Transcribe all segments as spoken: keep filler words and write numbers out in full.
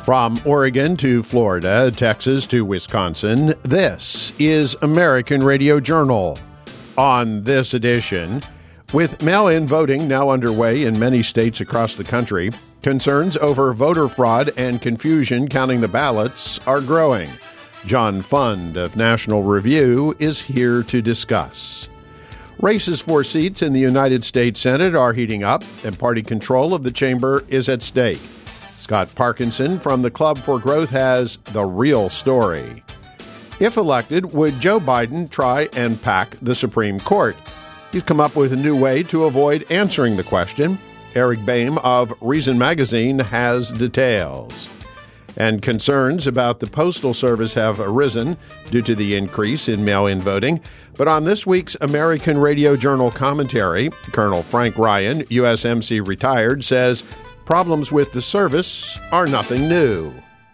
From Oregon to Florida, Texas to Wisconsin, this is American Radio Journal. On this edition, with mail-in voting now underway in many states across the country, concerns over voter fraud and confusion counting the ballots are growing. John Fund of National Review is here to discuss. Races for seats in the United States Senate are heating up, and party control of the chamber is at stake. Scott Parkinson from the Club for Growth has the real story. If elected, would Joe Biden try and pack the Supreme Court? He's come up with a new way to avoid answering the question. Eric Boehm of Reason Magazine has details. And concerns about the Postal Service have arisen due to the increase in mail-in voting. But on this week's American Radio Journal commentary, Colonel Frank Ryan, U S M C retired, says problems with the service are nothing new.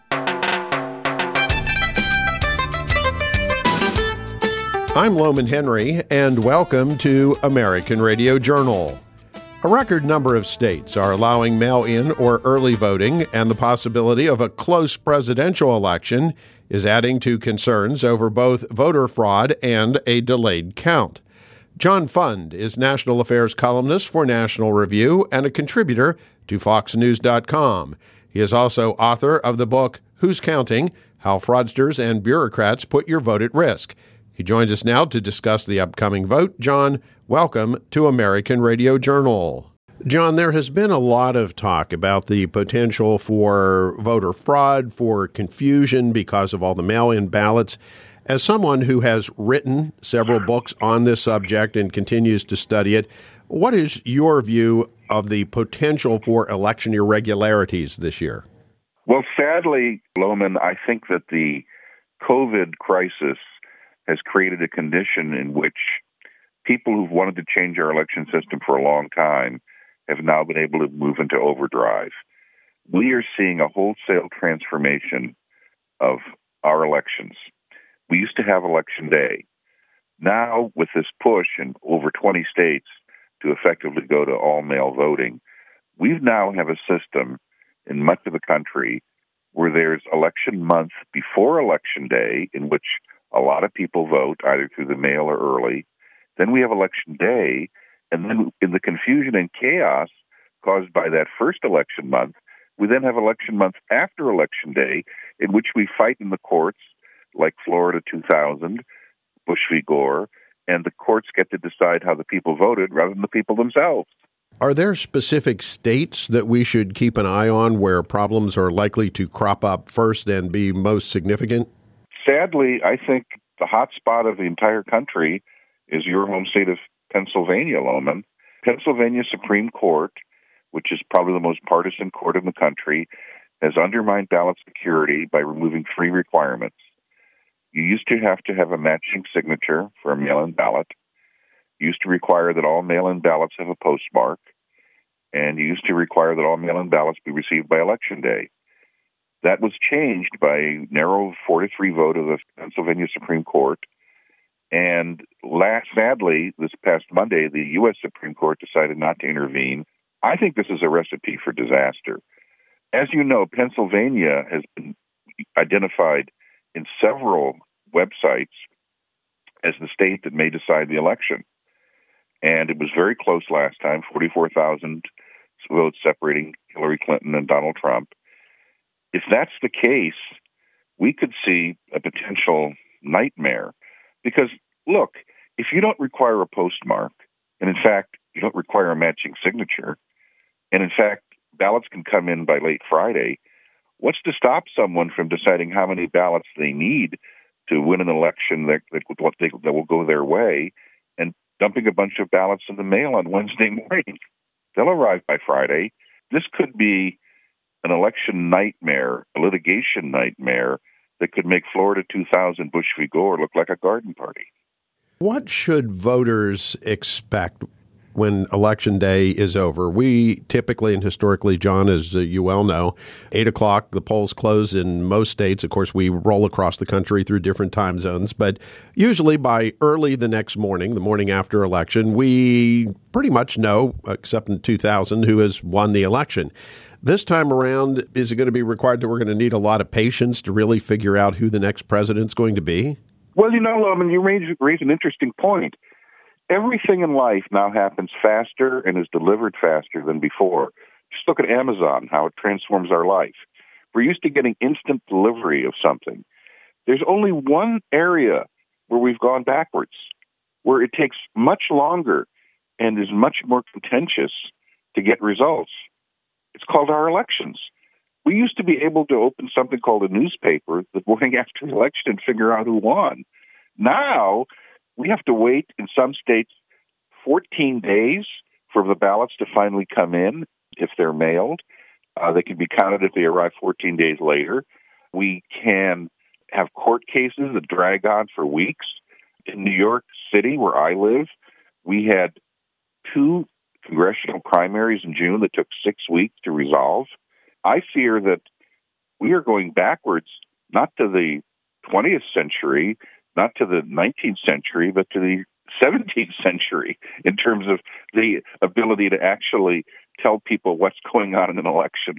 I'm Loman Henry, and welcome to American Radio Journal. A record number of states are allowing mail-in or early voting, and the possibility of a close presidential election is adding to concerns over both voter fraud and a delayed count. John Fund is national affairs columnist for National Review and a contributor to fox news dot com. He is also author of the book, Who's Counting? How Fraudsters and Bureaucrats Put Your Vote at Risk. He joins us now to discuss the upcoming vote. John, welcome to American Radio Journal. John, there has been a lot of talk about the potential for voter fraud, for confusion because of all the mail-in ballots. As someone who has written several books on this subject and continues to study it, what is your view of the potential for election irregularities this year? Well, sadly, Loman, I think that the COVID crisis has created a condition in which people who've wanted to change our election system for a long time have now been able to move into overdrive. We are seeing a wholesale transformation of our elections. We used to have election day. Now, with this push in over twenty states to effectively go to all-mail voting, we now have a system in much of the country where there's election month before election day, in which a lot of people vote either through the mail or early. Then we have election day, and then in the confusion and chaos caused by that first election month, we then have election month after election day, in which we fight in the courts, like Florida two thousand, Bush v. Gore, and the courts get to decide how the people voted rather than the people themselves. Are there specific states that we should keep an eye on where problems are likely to crop up first and be most significant? Sadly, I think the hot spot of the entire country is your home state of Pennsylvania, Loman. Pennsylvania Supreme Court, which is probably the most partisan court in the country, has undermined ballot security by removing three requirements. You used to have to have a matching signature for a mail-in ballot. You used to require that all mail-in ballots have a postmark. And you used to require that all mail-in ballots be received by Election Day. That was changed by a narrow four to three vote of the Pennsylvania Supreme Court. And last, sadly, this past Monday, the U S Supreme Court decided not to intervene. I think this is a recipe for disaster. As you know, Pennsylvania has been identified in several websites as the state that may decide the election. And it was very close last time, forty-four thousand votes separating Hillary Clinton and Donald Trump. If that's the case, we could see a potential nightmare. Because, look, if you don't require a postmark, and in fact, you don't require a matching signature, and in fact, ballots can come in by late Friday, what's to stop someone from deciding how many ballots they need to win an election that, that, that will go their way and dumping a bunch of ballots in the mail on Wednesday morning? They'll arrive by Friday. This could be an election nightmare, a litigation nightmare that could make Florida two thousand Bush v. Gore look like a garden party. What should voters expect when Election Day is over? We typically and historically, John, as you well know, eight o'clock, the polls close in most states. Of course, we roll across the country through different time zones, but usually by early the next morning, the morning after election, we pretty much know, except in two thousand, who has won the election. This time around, is it going to be required that we're going to need a lot of patience to really figure out who the next president's going to be? Well, you know, Loman, you raise, raise an interesting point. Everything in life now happens faster and is delivered faster than before. Just look at Amazon, how it transforms our life. We're used to getting instant delivery of something. There's only one area where we've gone backwards, where it takes much longer and is much more contentious to get results. It's called our elections. We used to be able to open something called a newspaper the morning after the election and figure out who won. Now, we have to wait in some states fourteen days for the ballots to finally come in if they're mailed. Uh, they can be counted if they arrive fourteen days later. We can have court cases that drag on for weeks. In New York City, where I live, we had two congressional primaries in June that took six weeks to resolve. I fear that we are going backwards, not to the twentieth century, not to the nineteenth century, but to the seventeenth century in terms of the ability to actually tell people what's going on in an election.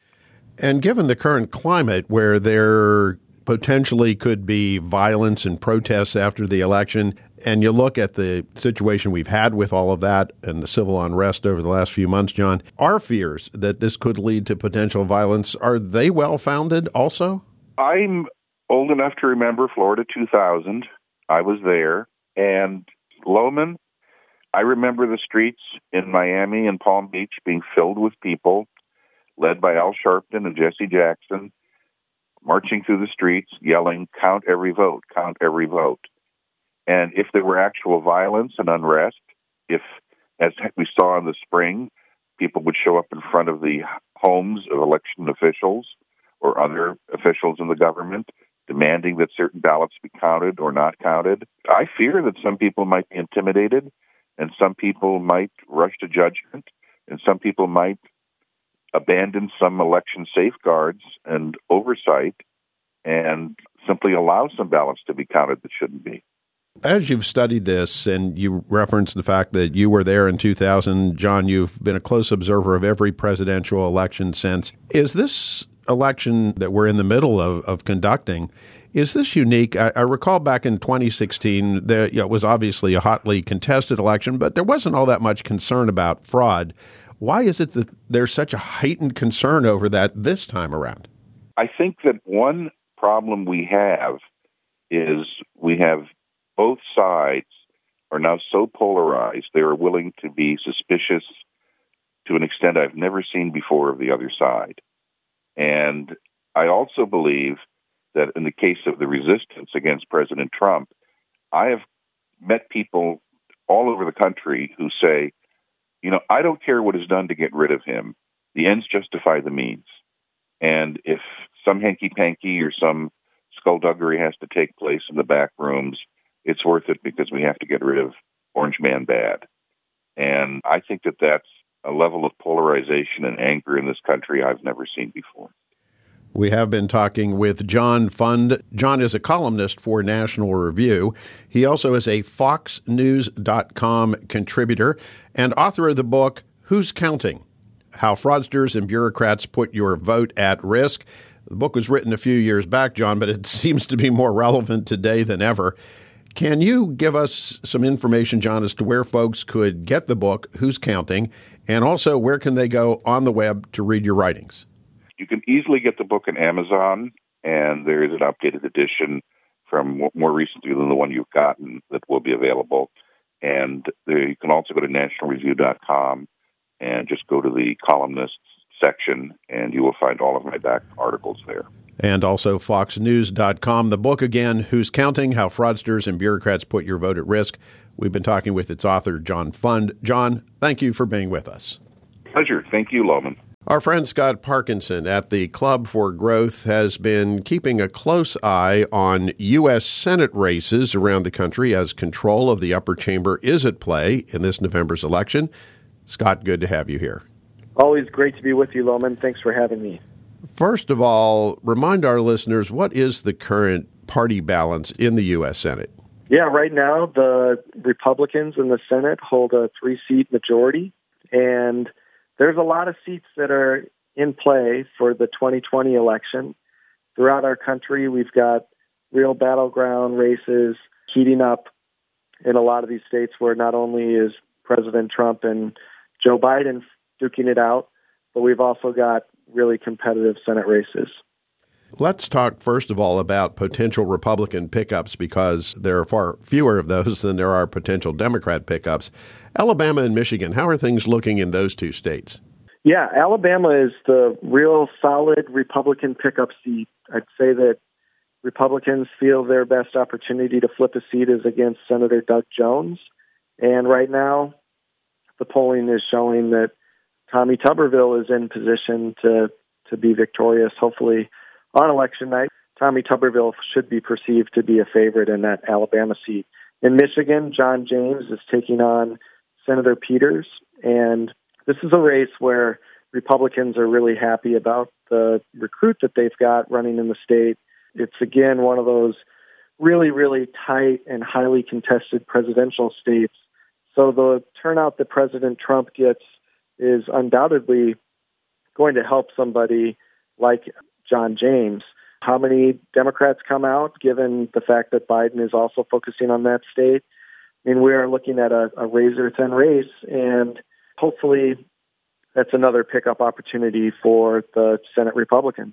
And given the current climate where there potentially could be violence and protests after the election, and you look at the situation we've had with all of that and the civil unrest over the last few months, John, our fears that this could lead to potential violence, are they well-founded also? I'm old enough to remember Florida two thousand. I was there. And Loman, I remember the streets in Miami and Palm Beach being filled with people, led by Al Sharpton and Jesse Jackson, marching through the streets, yelling, "Count every vote, count every vote." And if there were actual violence and unrest, if, as we saw in the spring, people would show up in front of the homes of election officials or other officials in the government, demanding that certain ballots be counted or not counted, I fear that some people might be intimidated, and some people might rush to judgment, and some people might abandon some election safeguards and oversight and simply allow some ballots to be counted that shouldn't be. As you've studied this, and you referenced the fact that you were there in two thousand, John, you've been a close observer of every presidential election since. Is this election that we're in the middle of, of conducting, is this unique? I, I recall back in twenty sixteen, there, you know, it was obviously a hotly contested election, but there wasn't all that much concern about fraud. Why is it that there's such a heightened concern over that this time around? I think that one problem we have is we have both sides are now so polarized, they are willing to be suspicious to an extent I've never seen before of the other side. And I also believe that in the case of the resistance against President Trump, I have met people all over the country who say, you know, I don't care what is done to get rid of him. The ends justify the means. And if some hanky-panky or some skullduggery has to take place in the back rooms, it's worth it because we have to get rid of Orange Man bad. And I think that that's a level of polarization and anger in this country I've never seen before. We have been talking with John Fund. John is a columnist for National Review. He also is a fox news dot com contributor and author of the book, Who's Counting? How Fraudsters and Bureaucrats Put Your Vote at Risk. The book was written a few years back, John, but it seems to be more relevant today than ever. Can you give us some information, John, as to where folks could get the book, Who's Counting, and also where can they go on the web to read your writings? You can easily get the book on Amazon, and there is an updated edition from more recently than the one you've gotten that will be available. And there, you can also go to national review dot com and just go to the columnists section, and you will find all of my back articles there. And also fox news dot com. The book again, Who's Counting? How Fraudsters and Bureaucrats Put Your Vote at Risk. We've been talking with its author, John Fund. John, thank you for being with us. Pleasure. Thank you, Loman. Our friend Scott Parkinson at the Club for Growth has been keeping a close eye on U S Senate races around the country as control of the upper chamber is at play in this November's election. Scott, good to have you here. Always great to be with you, Loman. Thanks for having me. First of all, remind our listeners, what is the current party balance in the U S Senate? Yeah, right now the Republicans in the Senate hold a three-seat majority, and there's a lot of seats that are in play for the twenty twenty election. Throughout our country, we've got real battleground races heating up in a lot of these states where not only is President Trump and Joe Biden duking it out, but we've also got really competitive Senate races. Let's talk, first of all, about potential Republican pickups, because there are far fewer of those than there are potential Democrat pickups. Alabama and Michigan, how are things looking in those two states? Yeah, Alabama is the real solid Republican pickup seat. I'd say that Republicans feel their best opportunity to flip a seat is against Senator Doug Jones. And right now, the polling is showing that Tommy Tuberville is in position to, to be victorious, hopefully, on election night. Tommy Tuberville should be perceived to be a favorite in that Alabama seat. In Michigan, John James is taking on Senator Peters, and this is a race where Republicans are really happy about the recruit that they've got running in the state. It's, again, one of those really, really tight and highly contested presidential states. So the turnout that President Trump gets is undoubtedly going to help somebody like John James. How many Democrats come out, given the fact that Biden is also focusing on that state? I mean, we are looking at a, a razor-thin race, and hopefully that's another pickup opportunity for the Senate Republicans.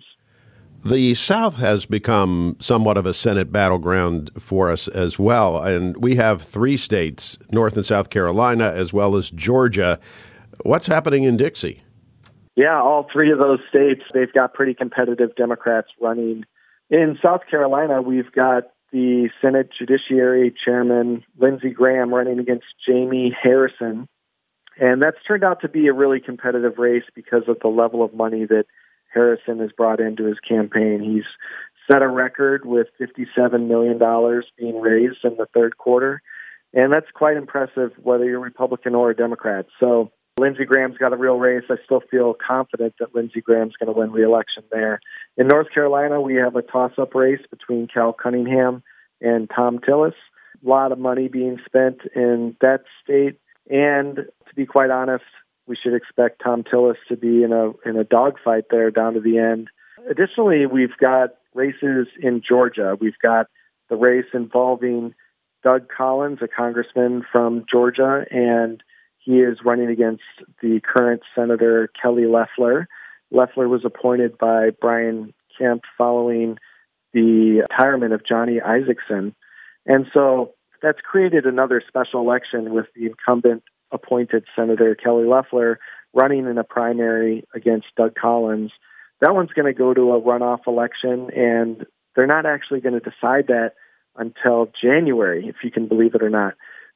The South has become somewhat of a Senate battleground for us as well, and we have three states, North and South Carolina, as well as Georgia. What's happening in Dixie? Yeah, all three of those states, they've got pretty competitive Democrats running. In South Carolina, we've got the Senate Judiciary Chairman, Lindsey Graham, running against Jamie Harrison. And that's turned out to be a really competitive race because of the level of money that Harrison has brought into his campaign. He's set a record with fifty-seven million dollars being raised in the third quarter. And that's quite impressive, whether you're Republican or a Democrat. So Lindsey Graham's got a real race. I still feel confident that Lindsey Graham's going to win re-election there. In North Carolina, we have a toss-up race between Cal Cunningham and Thom Tillis. A lot of money being spent in that state. And to be quite honest, we should expect Thom Tillis to be in a in a dogfight there down to the end. Additionally, we've got races in Georgia. We've got the race involving Doug Collins, a congressman from Georgia, and he is running against the current Senator Kelly Loeffler. Loeffler was appointed by Brian Kemp following the retirement of Johnny Isakson. And so that's created another special election with the incumbent appointed Senator Kelly Loeffler running in a primary against Doug Collins. That one's going to go to a runoff election, and they're not actually going to decide that until January, if you can believe it or not.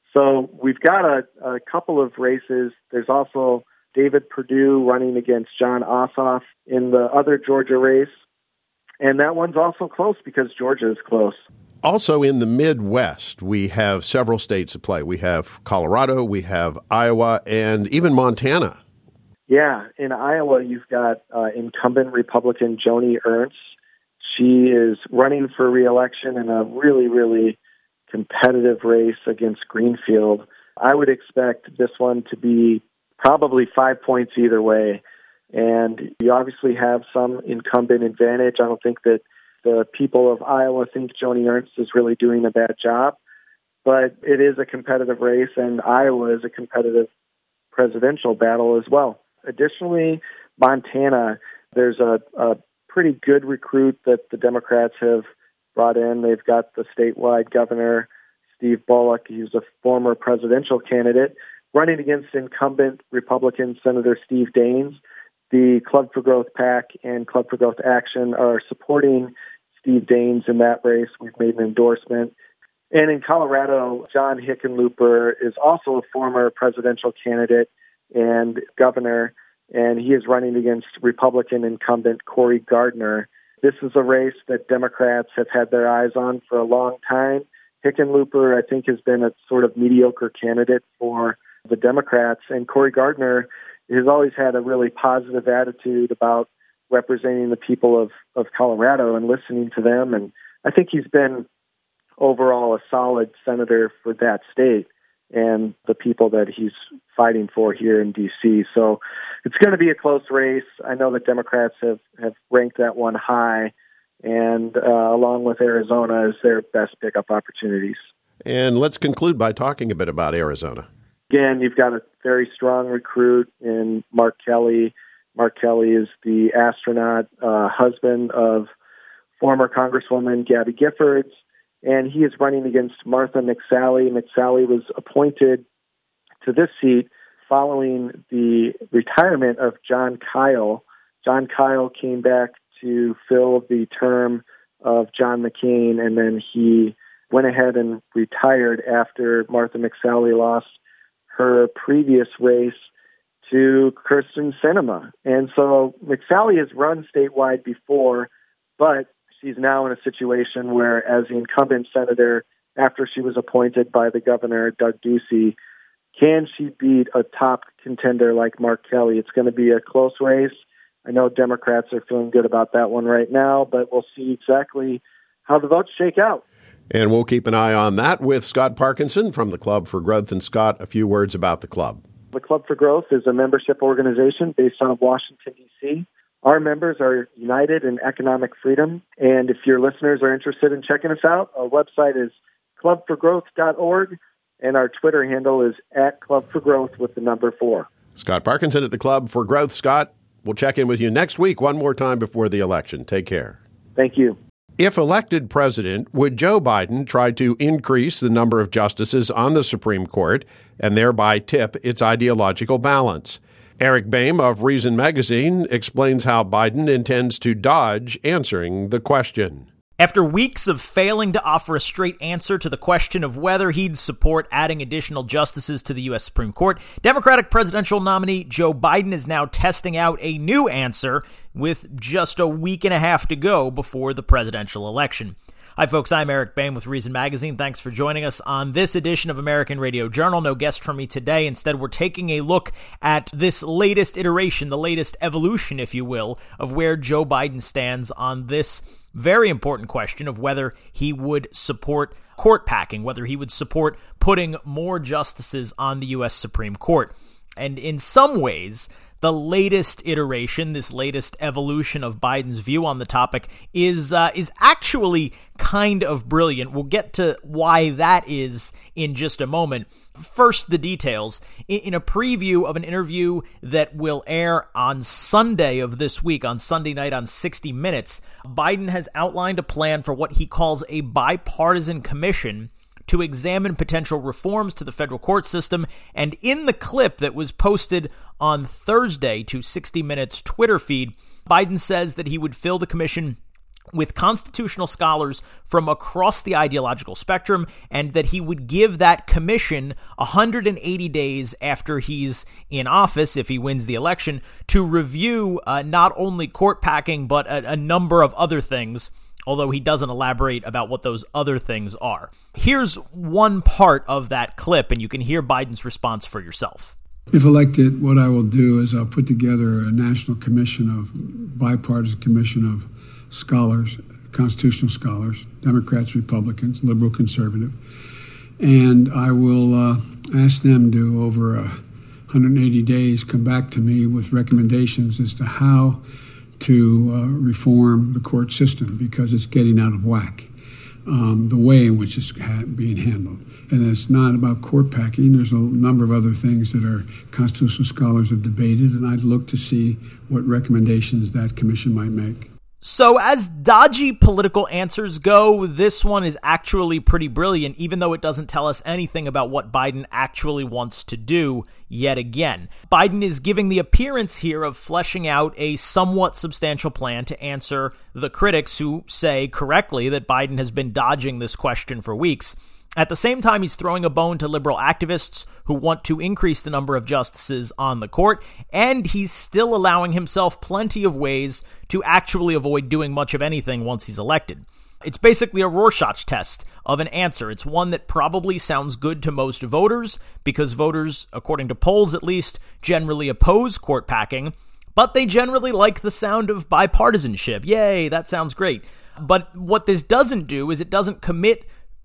So we've got a, a couple of races. There's also David Perdue running against John Ossoff in the other Georgia race. And that one's also close because Georgia is close. Also in the Midwest, we have several states at play. We have Colorado, we have Iowa, and even Montana. Yeah, in Iowa, you've got uh, incumbent Republican Joni Ernst. She is running for re-election in a really, really competitive race against Greenfield. I would expect this one to be probably five points either way. And you obviously have some incumbent advantage. I don't think that the people of Iowa think Joni Ernst is really doing a bad job, but it is a competitive race, and Iowa is a competitive presidential battle as well. Additionally, Montana, there's a, a pretty good recruit that the Democrats have brought in. They've got the statewide governor, Steve Bullock. He's a former presidential candidate running against incumbent Republican Senator Steve Daines. The Club for Growth PAC and Club for Growth Action are supporting Steve Daines in that race. We've made an endorsement. And in Colorado, John Hickenlooper is also a former presidential candidate and governor, and he is running against Republican incumbent Cory Gardner. This is a race that Democrats have had their eyes on for a long time. Hickenlooper, I think, has been a sort of mediocre candidate for the Democrats, and Cory Gardner has always had a really positive attitude about representing the people of, of Colorado and listening to them. And I think he's been overall a solid senator for that state. and the people that he's fighting for here in D C. So it's going to be a close race. I know that Democrats have, have ranked that one high, and uh, along with Arizona as their best pickup opportunities. And let's conclude by talking a bit about Arizona. Again, you've got a very strong recruit in Mark Kelly. Mark Kelly is the astronaut uh, husband of former Congresswoman Gabby Giffords, and he is running against Martha McSally. McSally was appointed to this seat following the retirement of John Kyle. John Kyle came back to fill the term of John McCain, and then he went ahead and retired after Martha McSally lost her previous race to Kirsten Sinema. And so McSally has run statewide before, but she's now in a situation where, as the incumbent senator, after she was appointed by the governor, Doug Ducey, can she beat a top contender like Mark Kelly? It's going to be a close race. I know Democrats are feeling good about that one right now, but we'll see exactly how the votes shake out. And we'll keep an eye on that with Scott Parkinson from the Club for Growth. And Scott, a few words about the club. The Club for Growth is a membership organization based out of Washington, D C. Our members are united in economic freedom. And if your listeners are interested in checking us out, our website is club for growth dot org, and our Twitter handle is at Club for Growth with the number four. Scott Parkinson at the Club for Growth. Scott, we'll check in with you next week one more time before the election. Take care. Thank you. If elected president, would Joe Biden try to increase the number of justices on the Supreme Court and thereby tip its ideological balance? Eric Boehm of Reason Magazine explains how Biden intends to dodge answering the question. After weeks of failing to offer a straight answer to the question of whether he'd support adding additional justices to the U S Supreme Court, Democratic presidential nominee Joe Biden is now testing out a new answer with just a week and a half to go before the presidential election. Hi, folks. I'm Eric Boehm with Reason Magazine. Thanks for joining us on this edition of American Radio Journal. No guest from me today. Instead, we're taking a look at this latest iteration, the latest evolution, if you will, of where Joe Biden stands on this very important question of whether he would support court packing, whether he would support putting more justices on the U S Supreme Court. And in some ways, the latest iteration, this latest evolution of Biden's view on the topic is uh, is actually kind of brilliant. We'll get to why that is in just a moment. First, the details. In a preview of an interview that will air on Sunday of this week, on Sunday night on sixty minutes, Biden has outlined a plan for what he calls a bipartisan commission to examine potential reforms to the federal court system. And in the clip that was posted on Thursday to sixty minutes Twitter feed, Biden says that he would fill the commission with constitutional scholars from across the ideological spectrum, and that he would give that commission one hundred eighty days after he's in office, if he wins the election, to review uh, not only court packing, but a, a number of other things, although he doesn't elaborate about what those other things are. Here's one part of that clip, and you can hear Biden's response for yourself. If elected, what I will do is I'll put together a national commission of, bipartisan commission of scholars, constitutional scholars, Democrats, Republicans, liberal, conservative, and I will uh, ask them to, over uh, one hundred eighty days, come back to me with recommendations as to how to uh, reform the court system, because it's getting out of whack, um, the way in which it's ha- being handled. And it's not about court packing. There's a number of other things that our constitutional scholars have debated, and I'd look to see what recommendations that commission might make. So as dodgy political answers go, this one is actually pretty brilliant, even though it doesn't tell us anything about what Biden actually wants to do yet again. Biden is giving the appearance here of fleshing out a somewhat substantial plan to answer the critics who say correctly that Biden has been dodging this question for weeks. At the same time, he's throwing a bone to liberal activists who want to increase the number of justices on the court, and he's still allowing himself plenty of ways to actually avoid doing much of anything once he's elected. It's basically a Rorschach test of an answer. It's one that probably sounds good to most voters, because voters, according to polls at least, generally oppose court packing, but they generally like the sound of bipartisanship. Yay, that sounds great. But what this doesn't do is it doesn't commit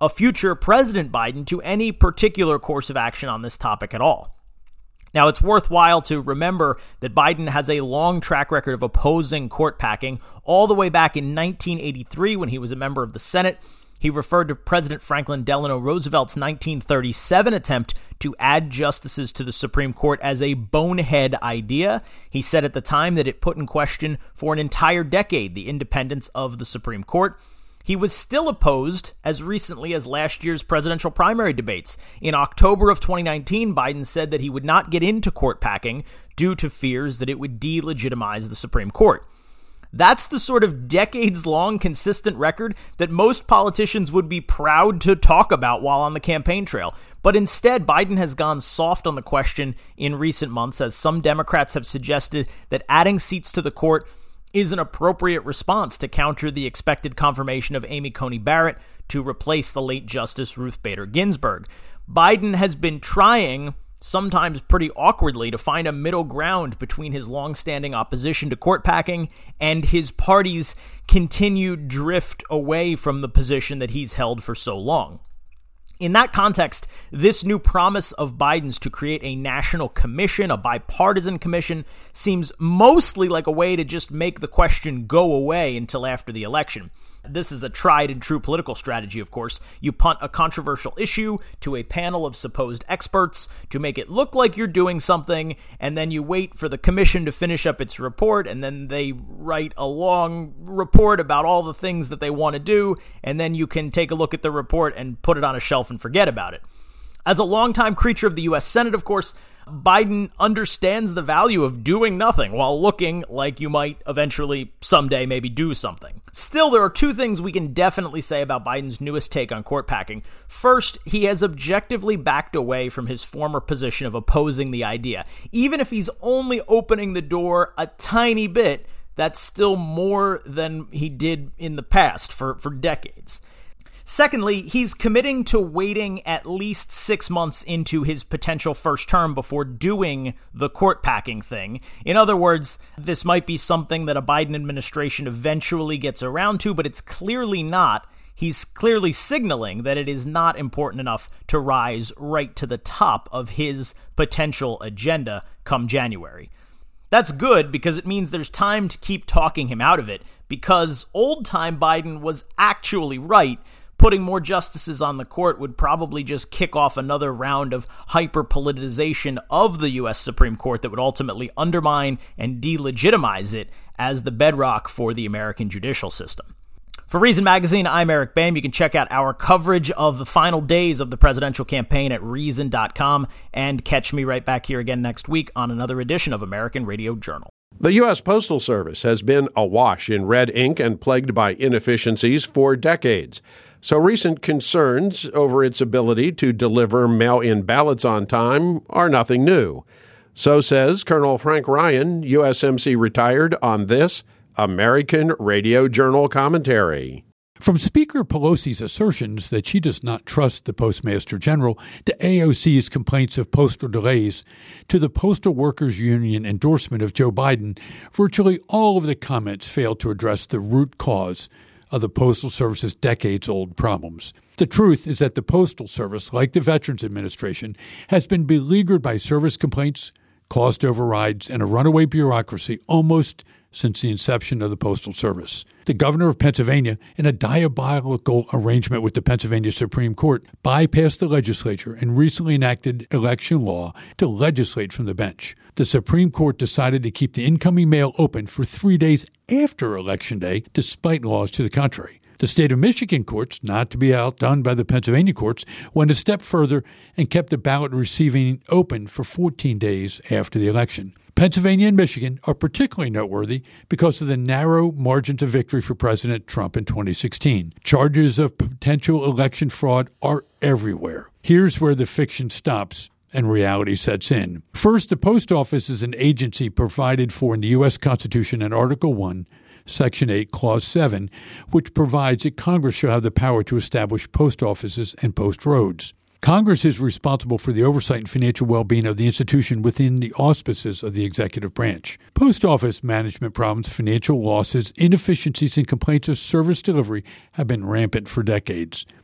a future President Biden to any particular course of action on this topic at all. Now, it's worthwhile to remember that Biden has a long track record of opposing court packing all the way back in nineteen eighty-three when he was a member of the Senate. He referred to President Franklin Delano Roosevelt's nineteen thirty-seven attempt to add justices to the Supreme Court as a bonehead idea. He said at the time that it put in question for an entire decade the independence of the Supreme Court. He was still opposed as recently as last year's presidential primary debates. In October of twenty nineteen, Biden said that he would not get into court packing due to fears that it would delegitimize the Supreme Court. That's the sort of decades-long consistent record that most politicians would be proud to talk about while on the campaign trail. But instead, Biden has gone soft on the question in recent months, as some Democrats have suggested that adding seats to the court is an appropriate response to counter the expected confirmation of Amy Coney Barrett to replace the late Justice Ruth Bader Ginsburg. Biden has been trying, sometimes pretty awkwardly, to find a middle ground between his longstanding opposition to court packing and his party's continued drift away from the position that he's held for so long. In that context, this new promise of Biden's to create a national commission, a bipartisan commission, seems mostly like a way to just make the question go away until after the election. This is a tried and true political strategy, of course. You punt a controversial issue to a panel of supposed experts to make it look like you're doing something, and then you wait for the commission to finish up its report, and then they write a long report about all the things that they want to do, and then you can take a look at the report and put it on a shelf and forget about it. As a longtime creature of the U S Senate, of course, Biden understands the value of doing nothing while looking like you might eventually someday maybe do something. Still, there are two things we can definitely say about Biden's newest take on court packing. First, he has objectively backed away from his former position of opposing the idea. Even if he's only opening the door a tiny bit, that's still more than he did in the past for, for decades. Secondly, he's committing to waiting at least six months into his potential first term before doing the court packing thing. In other words, this might be something that a Biden administration eventually gets around to, but it's clearly not. He's clearly signaling that it is not important enough to rise right to the top of his potential agenda come January. That's good because it means there's time to keep talking him out of it, because old-time Biden was actually right. Putting more justices on the court would probably just kick off another round of hyper-politicization of the U S Supreme Court that would ultimately undermine and delegitimize it as the bedrock for the American judicial system. For Reason Magazine, I'm Eric Boehm. You can check out our coverage of the final days of the presidential campaign at reason dot com and catch me right back here again next week on another edition of American Radio Journal. The U S Postal Service has been awash in red ink and plagued by inefficiencies for decades. So recent concerns over its ability to deliver mail-in ballots on time are nothing new. So says Colonel Frank Ryan, U S M C retired, on this American Radio Journal commentary. From Speaker Pelosi's assertions that she does not trust the Postmaster General, to A O C's complaints of postal delays, to the Postal Workers Union endorsement of Joe Biden, virtually all of the comments failed to address the root cause of the Postal Service's decades-old problems. The truth is that the Postal Service, like the Veterans Administration, has been beleaguered by service complaints, cost overrides, and a runaway bureaucracy almost since the inception of the Postal Service. The governor of Pennsylvania, in a diabolical arrangement with the Pennsylvania Supreme Court, bypassed the legislature and recently enacted election law to legislate from the bench. The Supreme Court decided to keep the incoming mail open for three days after Election Day, despite laws to the contrary. The state of Michigan courts, not to be outdone by the Pennsylvania courts, went a step further and kept the ballot receiving open for fourteen days after the election. Pennsylvania and Michigan are particularly noteworthy because of the narrow margins of victory for President Trump in twenty sixteen. Charges of potential election fraud are everywhere. Here's where the fiction stops and reality sets in. First, the post office is an agency provided for in the U S Constitution in Article one, Section eight, Clause seven, which provides that Congress shall have the power to establish post offices and post roads. Congress is responsible for the oversight and financial well-being of the institution within the auspices of the executive branch. Post office management problems, financial losses, inefficiencies, and complaints of service delivery have been rampant for decades.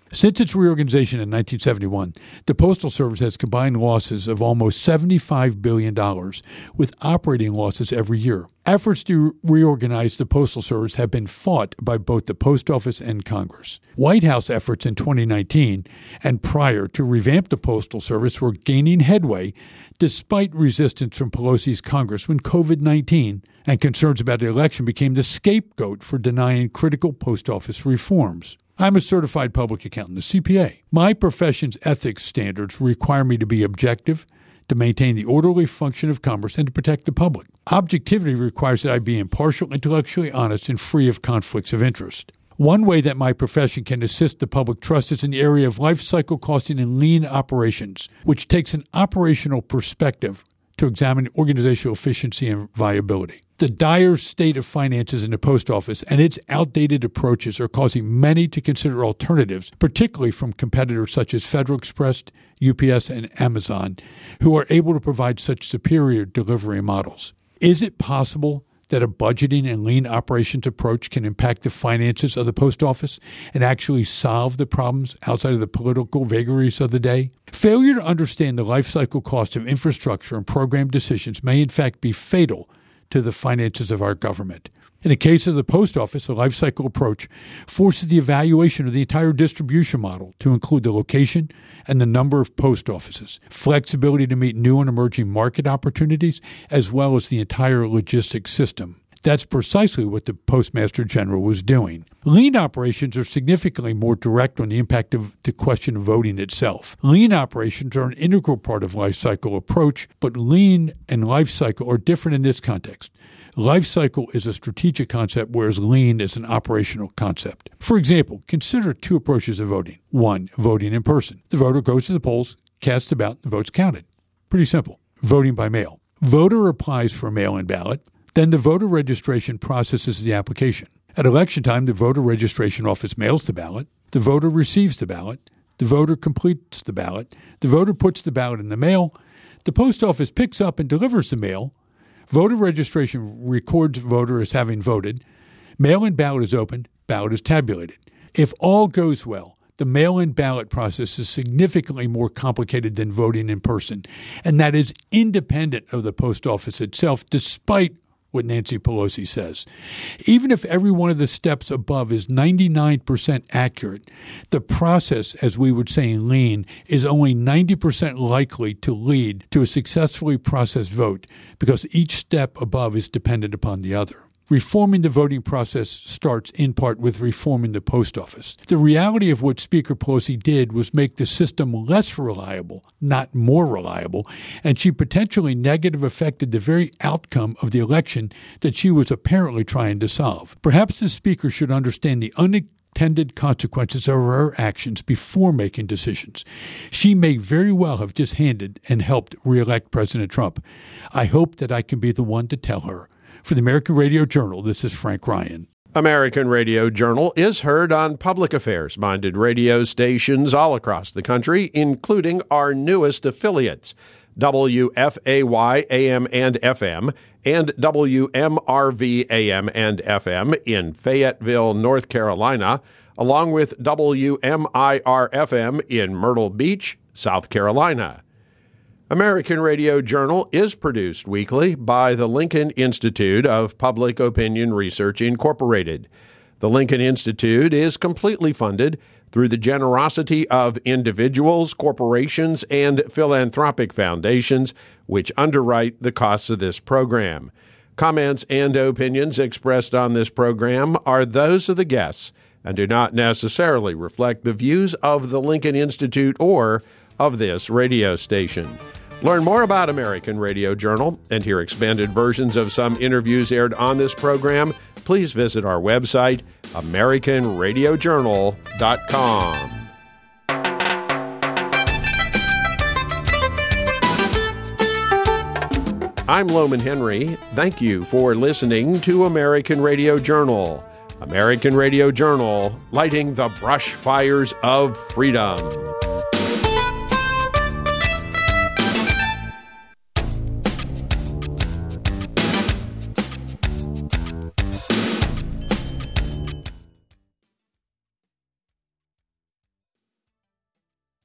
Since its reorganization in nineteen seventy-one, the Postal Service has combined losses of almost seventy-five billion dollars with operating losses every year. Efforts to reorganize the Postal Service have been fought by both the Post Office and Congress. White House efforts in twenty nineteen and prior to revamp the Postal Service were gaining headway despite resistance from Pelosi's Congress when covid nineteen and concerns about the election became the scapegoat for denying critical post office reforms. I'm a certified public accountant, a C P A. My profession's ethics standards require me to be objective, to maintain the orderly function of commerce, and to protect the public. Objectivity requires that I be impartial, intellectually honest, and free of conflicts of interest. One way that my profession can assist the public trust is in the area of life cycle costing and lean operations, which takes an operational perspective to examine organizational efficiency and viability. The dire state of finances in the post office and its outdated approaches are causing many to consider alternatives, particularly from competitors such as Federal Express, U P S, and Amazon, who are able to provide such superior delivery models. Is it possible that a budgeting and lean operations approach can impact the finances of the post office and actually solve the problems outside of the political vagaries of the day? Failure to understand the life cycle cost of infrastructure and program decisions may in fact be fatal to the finances of our government. In the case of the post office, a life cycle approach forces the evaluation of the entire distribution model to include the location and the number of post offices, flexibility to meet new and emerging market opportunities, as well as the entire logistics system. That's precisely what the Postmaster General was doing. Lean operations are significantly more direct on the impact of the question of voting itself. Lean operations are an integral part of life cycle approach, but lean and life cycle are different in this context. Life cycle is a strategic concept, whereas lean is an operational concept. For example, consider two approaches of voting. One, voting in person. The voter goes to the polls, casts a ballot, the vote's counted. Pretty simple. Voting by mail. Voter applies for a mail-in ballot. Then the voter registration processes the application. At election time, the voter registration office mails the ballot. The voter receives the ballot. The voter completes the ballot. The voter puts the ballot in the mail. The post office picks up and delivers the mail. Voter registration records voter as having voted. Mail-in ballot is opened. Ballot is tabulated. If all goes well, the mail-in ballot process is significantly more complicated than voting in person, and that is independent of the post office itself, despite what Nancy Pelosi says. Even if every one of the steps above is ninety-nine percent accurate, the process, as we would say in lean, is only ninety percent likely to lead to a successfully processed vote because each step above is dependent upon the other. Reforming the voting process starts in part with reforming the post office. The reality of what Speaker Pelosi did was make the system less reliable, not more reliable, and she potentially negatively affected the very outcome of the election that she was apparently trying to solve. Perhaps the Speaker should understand the unintended consequences of her actions before making decisions. She may very well have just handed and helped re-elect President Trump. I hope that I can be the one to tell her. For the American Radio Journal, this is Frank Ryan. American Radio Journal is heard on public affairs-minded radio stations all across the country, including our newest affiliates, W F A Y A M and F M and W M R V A M and F M in Fayetteville, North Carolina, along with W M I R F M in Myrtle Beach, South Carolina. American Radio Journal is produced weekly by the Lincoln Institute of Public Opinion Research, Incorporated. The Lincoln Institute is completely funded through the generosity of individuals, corporations, and philanthropic foundations, which underwrite the costs of this program. Comments and opinions expressed on this program are those of the guests and do not necessarily reflect the views of the Lincoln Institute or of this radio station. Learn more about American Radio Journal and hear expanded versions of some interviews aired on this program. Please visit our website, American Radio Journal dot com. I'm Loman Henry. Thank you for listening to American Radio Journal. American Radio Journal, lighting the brush fires of freedom.